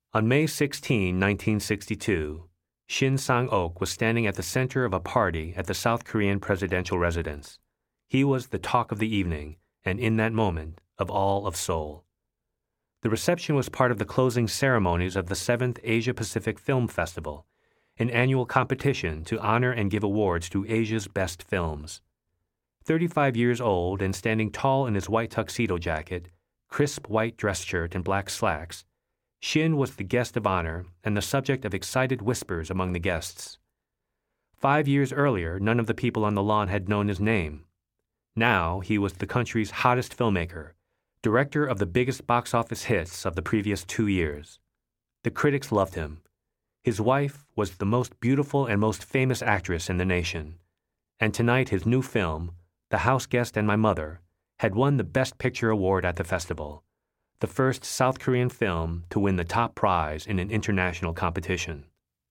On May 16, 1962, Shin Sang-ok was standing at the center of a party at the South Korean presidential residence. He was the talk of the evening, and in that moment, of all of Seoul. The reception was part of the closing ceremonies of the 7th Asia-Pacific Film Festival, an annual competition to honor and give awards to Asia's best films. 35 years old and standing tall in his white tuxedo jacket, crisp white dress shirt, and black slacks, Shin was the guest of honor and the subject of excited whispers among the guests. 5 years earlier, none of the people on the lawn had known his name. Now he was the country's hottest filmmaker, director of the biggest box office hits of the previous 2 years. The critics loved him. His wife was the most beautiful and most famous actress in the nation. And tonight his new film, The House Guest and My Mother, had won the Best Picture award at the festival, the first South Korean film to win the top prize in an international competition.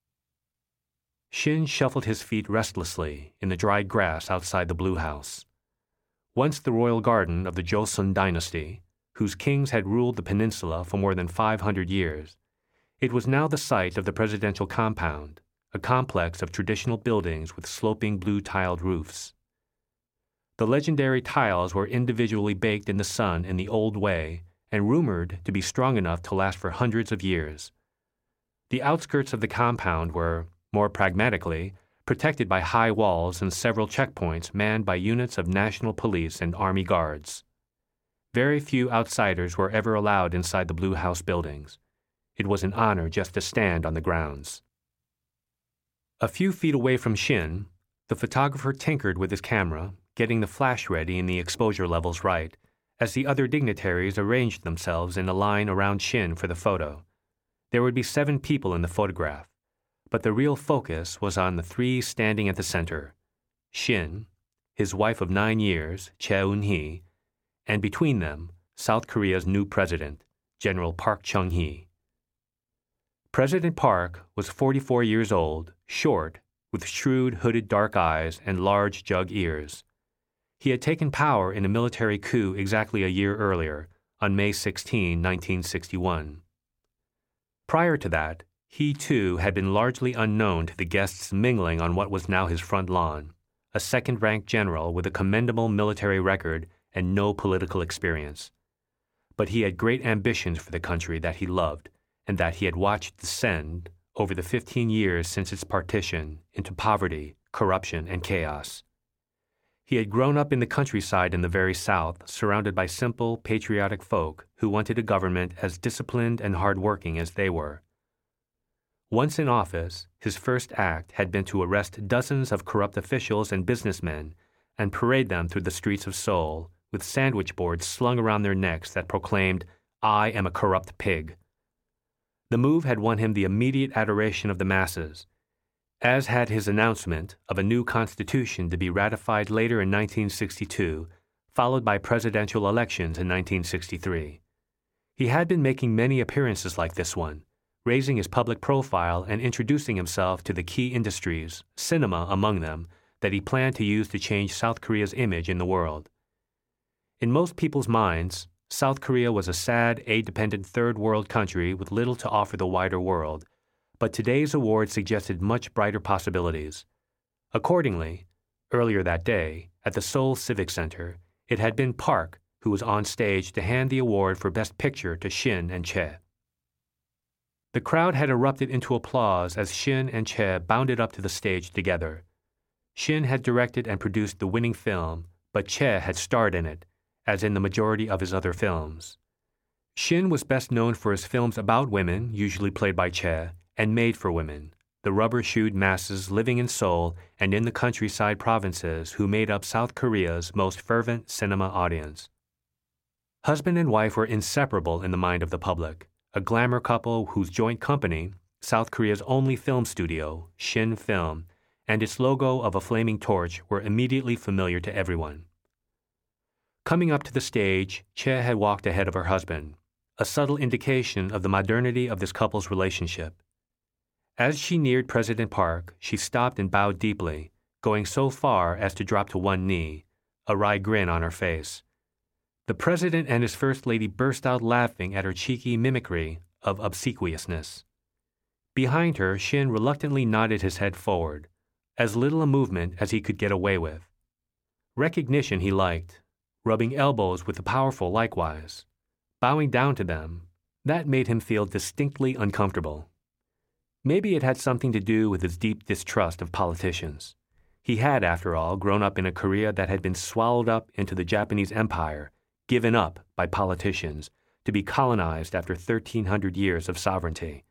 Shin shuffled his feet restlessly in the dried grass outside the Blue House. Once the royal garden of the Joseon dynasty, whose kings had ruled the peninsula for more than 500 years, it was now the site of the presidential compound, a complex of traditional buildings with sloping blue-tiled roofs. The legendary tiles were individually baked in the sun in the old way and rumored to be strong enough to last for hundreds of years. The outskirts of the compound were, more pragmatically, protected by high walls and several checkpoints manned by units of national police and army guards. Very few outsiders were ever allowed inside the Blue House buildings. It was an honor just to stand on the grounds. A few feet away from Shin, the photographer tinkered with his camera, getting the flash ready and the exposure levels right, as the other dignitaries arranged themselves in a line around Shin for the photo. There would be 7 people in the photograph, but the real focus was on the 3 standing at the center: Shin, his wife of 9 years, Choi Eun-hee, and between them, South Korea's new president, General Park Chung-hee. President Park was 44 years old, short, with shrewd, hooded dark eyes and large jug ears. He had taken power in a military coup exactly a year earlier, on May 16, 1961. Prior to that, he too had been largely unknown to the guests mingling on what was now his front lawn, a second-rank general with a commendable military record and no political experience. But he had great ambitions for the country that he loved and that he had watched descend, over the 15 years since its partition, into poverty, corruption, and chaos. He had grown up in the countryside in the very South, surrounded by simple, patriotic folk who wanted a government as disciplined and hard-working as they were. Once in office, his first act had been to arrest dozens of corrupt officials and businessmen and parade them through the streets of Seoul with sandwich boards slung around their necks that proclaimed, "I am a corrupt pig." The move had won him the immediate adoration of the masses, as had his announcement of a new constitution to be ratified later in 1962, followed by presidential elections in 1963. He had been making many appearances like this one, raising his public profile and introducing himself to the key industries, cinema among them, that he planned to use to change South Korea's image in the world. In most people's minds, South Korea was a sad, aid-dependent third-world country with little to offer the wider world, but today's award suggested much brighter possibilities. Accordingly, earlier that day, at the Seoul Civic Center, it had been Park who was on stage to hand the award for Best Picture to Shin and Choi. The crowd had erupted into applause as Shin and Choi bounded up to the stage together. Shin had directed and produced the winning film, but Choi had starred in it, as in the majority of his other films. Shin was best known for his films about women, usually played by Choi, and Made for Women, the rubber-shoed masses living in Seoul and in the countryside provinces who made up South Korea's most fervent cinema audience. Husband and wife were inseparable in the mind of the public, a glamour couple whose joint company, South Korea's only film studio, Shin Film, and its logo of a flaming torch were immediately familiar to everyone. Coming up to the stage, Choi had walked ahead of her husband, a subtle indication of the modernity of this couple's relationship. As she neared President Park, she stopped and bowed deeply, going so far as to drop to one knee, a wry grin on her face. The president and his first lady burst out laughing at her cheeky mimicry, of obsequiousness. Behind her, Shin reluctantly nodded his head forward, as little a movement as he could get away with. Recognition he liked, rubbing elbows with the powerful likewise. Bowing down to them, that made him feel distinctly uncomfortable. Maybe it had something to do with his deep distrust of politicians. He had, after all, grown up in a Korea that had been swallowed up into the Japanese Empire, given up by politicians, to be colonized after 1,300 years of sovereignty.